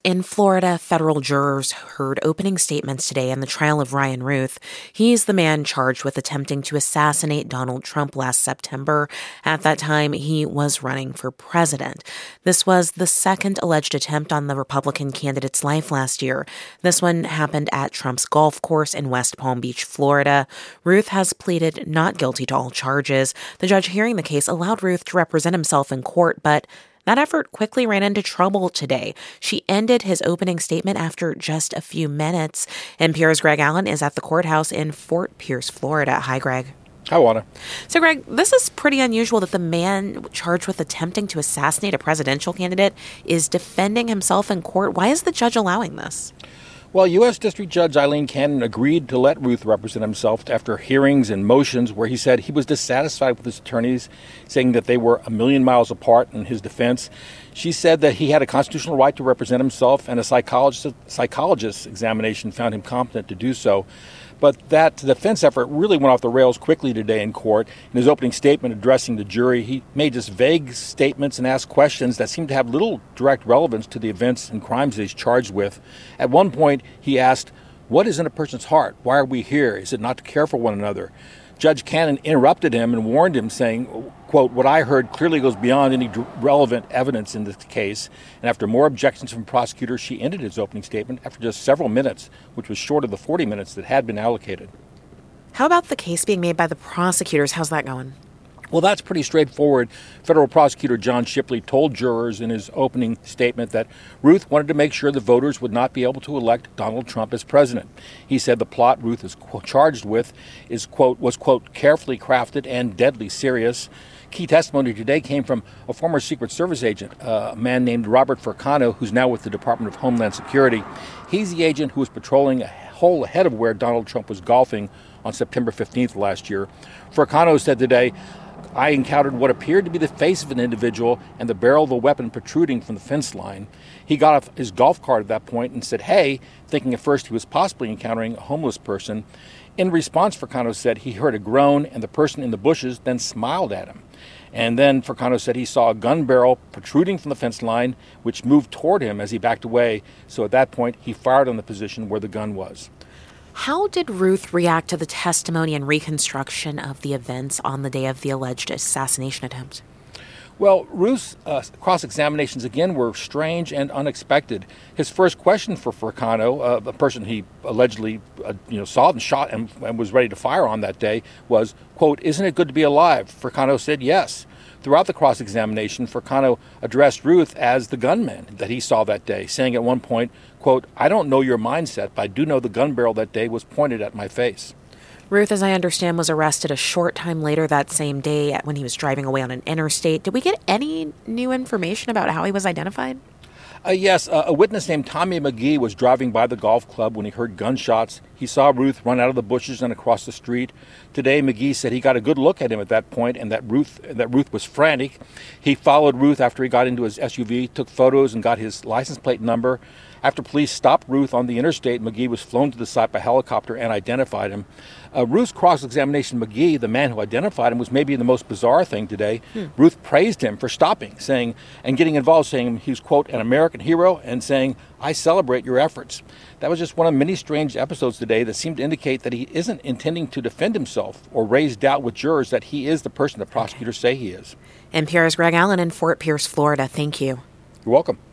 In Florida, federal jurors heard opening statements today in the trial of Ryan Ruth. He's the man charged with attempting to assassinate Donald Trump last September. At that time, he was running for president. This was the second alleged attempt on the Republican candidate's life last year. This one happened at Trump's golf course in West Palm Beach, Florida. Ruth has pleaded not guilty to all charges. The judge hearing the case allowed Ruth to represent himself in court, but that effort quickly ran into trouble today. She ended his opening statement after just a few minutes. NPR's Greg Allen is at the courthouse in Fort Pierce, Florida. Hi, Greg. Hi, Juana. So, Greg, this is pretty unusual that the man charged with attempting to assassinate a presidential candidate is defending himself in court. Why is the judge allowing this? Well, U.S. District Judge Eileen Cannon agreed to let Ruth represent himself after hearings and motions where he said he was dissatisfied with his attorneys, saying that they were a million miles apart in his defense. She said that he had a constitutional right to represent himself, and a psychologist's examination found him competent to do so. But that defense effort really went off the rails quickly today in court. In his opening statement addressing the jury, he made just vague statements and asked questions that seemed to have little direct relevance to the events and crimes that he's charged with. At one point, he asked, "What is in a person's heart? Why are we here? Is it not to care for one another?" Judge Cannon interrupted him and warned him, saying, quote, "What I heard clearly goes beyond any relevant evidence in this case." And after more objections from prosecutors, she ended his opening statement after just several minutes, which was short of the 40 minutes that had been allocated. How about the case being made by the prosecutors? How's that going? Well, that's pretty straightforward. Federal prosecutor John Shipley told jurors in his opening statement that Ruth wanted to make sure the voters would not be able to elect Donald Trump as president. He said the plot Ruth is charged with is, quote, was, quote, carefully crafted and deadly serious. Key testimony today came from a former Secret Service agent, a man named Robert Furcano, who's now with the Department of Homeland Security. He's the agent who was patrolling a hole ahead of where Donald Trump was golfing on September 15th last year. Furcano said today, "I encountered what appeared to be the face of an individual and the barrel of a weapon protruding from the fence line. He got off his golf cart at that point and said, 'Hey,' thinking at first he was possibly encountering a homeless person. In response, Furcano said he heard a groan and the person in the bushes then smiled at him. And then Furcano said he saw a gun barrel protruding from the fence line, which moved toward him as he backed away. So at that point, he fired on the position where the gun was." How did Ruth react to the testimony and reconstruction of the events on the day of the alleged assassination attempt? Well, Ruth's cross-examinations, again, were strange and unexpected. His first question for Furcano, a person he allegedly saw and shot and was ready to fire on that day, was, quote, "Isn't it good to be alive?" Furcano said yes. Throughout the cross-examination, Furcano addressed Ruth as the gunman that he saw that day, saying at one point, quote, "I don't know your mindset, but I do know the gun barrel that day was pointed at my face." Ruth, as I understand, was arrested a short time later that same day when he was driving away on an interstate. Did we get any new information about how he was identified? Yes, a witness named Tommy McGee was driving by the golf club when he heard gunshots. He saw Ruth run out of the bushes and across the street. Today, McGee said he got a good look at him at that point and that Ruth was frantic. He followed Ruth after he got into his SUV, took photos, and got his license plate number. After police stopped Ruth on the interstate, McGee was flown to the site by helicopter and identified him. Ruth's cross-examination, McGee, the man who identified him, was maybe the most bizarre thing today. Ruth praised him for stopping, and getting involved, saying he was, quote, an American hero, and saying, "I celebrate your efforts." That was just one of many strange episodes today that seemed to indicate that he isn't intending to defend himself or raise doubt with jurors that he is the person that prosecutors say he is. NPR's Greg Allen in Fort Pierce, Florida. Thank you. You're welcome.